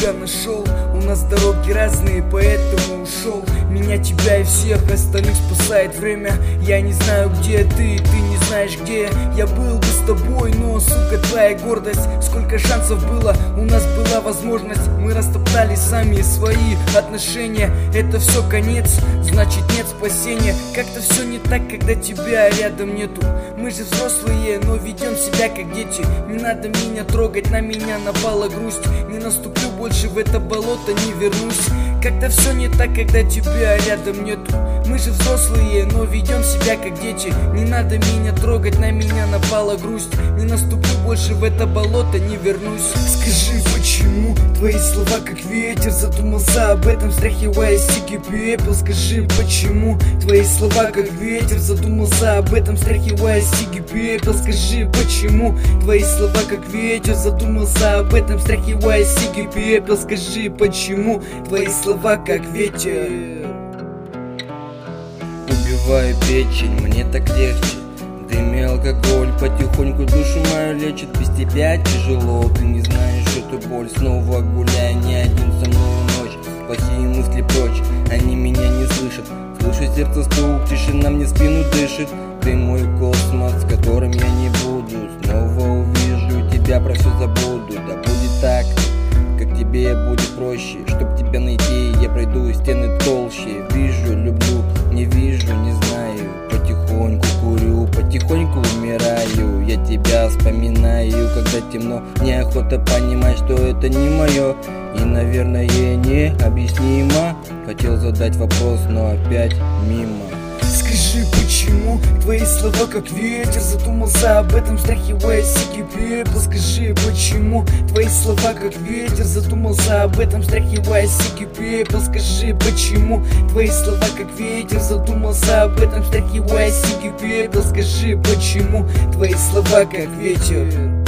тебя нашел. У нас дороги разные, поэтому ушел. Меня, тебя и всех остальных спасает время. Я не знаю, где ты не знаешь, где я был бы с тобой, но, сука, твоя гордость. Сколько шансов было, у нас была возможность. Мы растоптали сами свои отношения. Это все конец, значит нет спасения. Как-то все не так, когда тебя рядом нету. Мы же взрослые, но ведем себя как дети. Не надо меня трогать, на меня напала грусть. Не наступлю больше в это болото, не вернусь. Как-то все не так, когда тебя рядом нету. Мы же взрослые, но ведем себя как дети. Не надо меня трогать, на меня напала грусть. Не наступлю больше в это болото, не вернусь. Скажи, почему твои слова как ветер? Задумался об этом, стряхивая стики пепел. Скажи, почему твои слова как ветер? Задумался об этом, стряхивая стики пепел. Скажи, почему твои слова как ветер? Задумался об этом, стряхивая стики пепел. Скажи, почему твои слова как ветер? Убиваю печень, мне так легче. Дым и алкоголь потихоньку душу мою лечит. Без тебя тяжело, ты не знаешь эту боль. Снова гуляй, не один со мной ночь. Плохие мысли прочь, они меня не слышат. Слышу сердце стук, тишина мне спину дышит. Ты мой космос, с которым я не буду. Снова увижу тебя, про все забуду. Да будет так, как тебе будет проще. Чтоб тебя найти, я пройду стены толще. Вижу, люблю, не вижу, не знаю. Потихоньку курю, потихоньку умираю. Я тебя вспоминаю, когда темно. Неохота понимать, что это не мое. И, наверное, необъяснимо. Хотел задать вопрос, но опять мимо. Скажи, почему твои слова как ветер? Задумался об этом, стряхивая стики пепел. Скажи, почему твои слова как ветер? Задумался об этом, стряхивая стики пепел. Скажи, почему твои слова как ветер? Задумался об этом, стряхивая стики пепел. Скажи, почему твои слова как ветер?